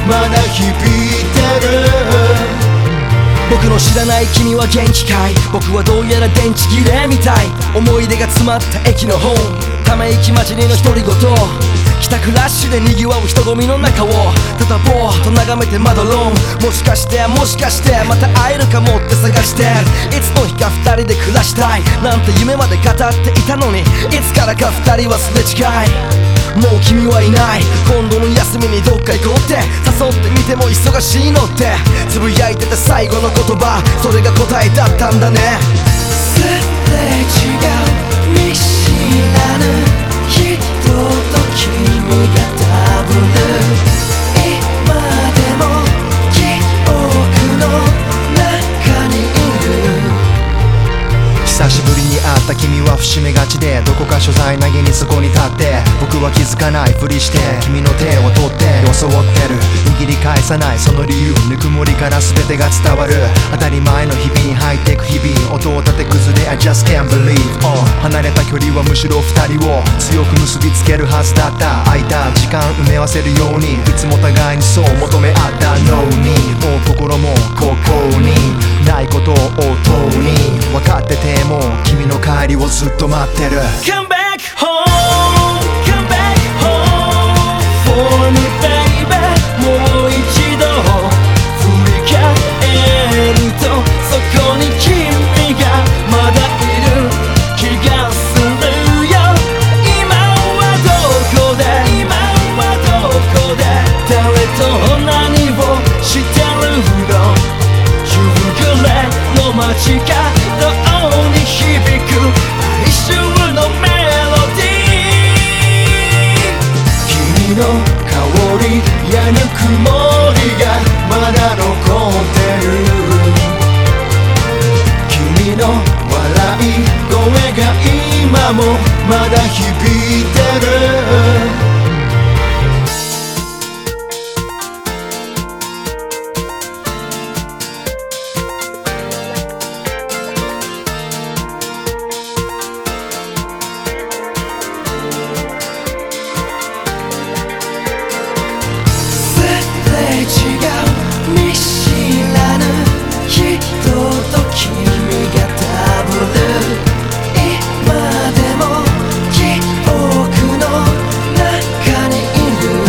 まだ響いてる。 僕の知らない君は元気かい。僕はどうやら電池切れみたい。思い出が詰まった駅のホーム、ため息交じりの独り言。帰宅ラッシュで賑わう人混みの中をただぼーっと眺めてまどろむ。もしかしてまた会えるかもって探してる。いつの日か二人で暮らしたいなんて夢まで語っていたのに、いつからか二人はすれ違い。もう君はいない。今度の休みにどっか行こうって誘ってみても忙しいのってつぶやいてた最後の言葉、それが答えだったんだね。 すれ違う見知らぬ人と君がダブル。今でも記憶の中にいる。 久しぶりに会った君は伏し目がちで、どこか所在なげにそこに立って、僕は気づかないふりして君の手を取って装ってる。握り返さないその理由、ぬくもりから全てが伝わる。当たり前の日々に入ってく日々、音を立て崩れ I just can't believe、離れた距離はむしろ二人を強く結びつけるはずだった。空いた時間埋め合わせるようにいつも互いにそう求め合ったのに、もう心もここにないことを音に分かってても君の帰りをずっと待ってる。 Come back home, come back home for me baby。 もう一度振り返るとそこに君がまだいる気がするよ。今はどこで誰と何をしてるの。夕暮れの街角に響く哀愁のメロディー。 君の香りやぬくもりがまだ残ってる。君の笑い声が今もまだ響いてる。違う見知らぬ人と君がダブル。今でも記憶の中にいる。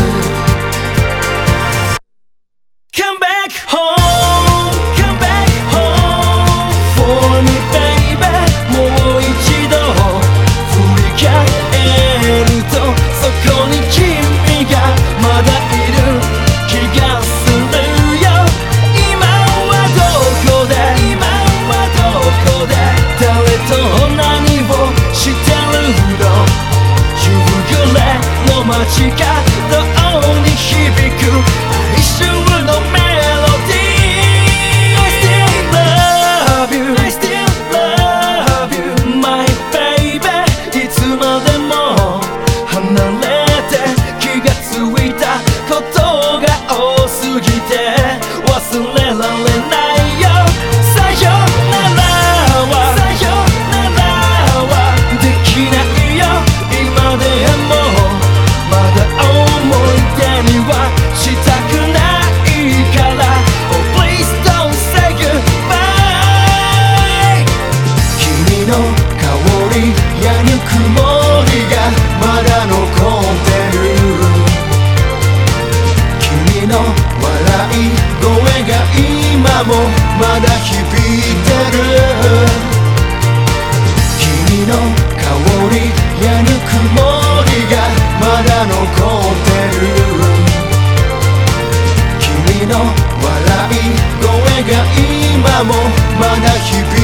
Come back home, come back home for me baby。 もう一度振り返るとそこに君がまだいる気がするよ。今はどこで誰と何をしてるの。夕暮れの街角に響く哀愁のメロディー。 I still love you my baby。 いつまでも離れて気がついたことが多すぎて忘れられないよ。さよならはできないよ。今でもまだ思い出にはしたくないから Oh please don't say goodbye。 君の香りやぬくもりがまだ残ってる。君の笑い声が今もまだ響いてる。君の香りやぬくもりがまだ残ってる。君の笑い声が今もまだ響いてる。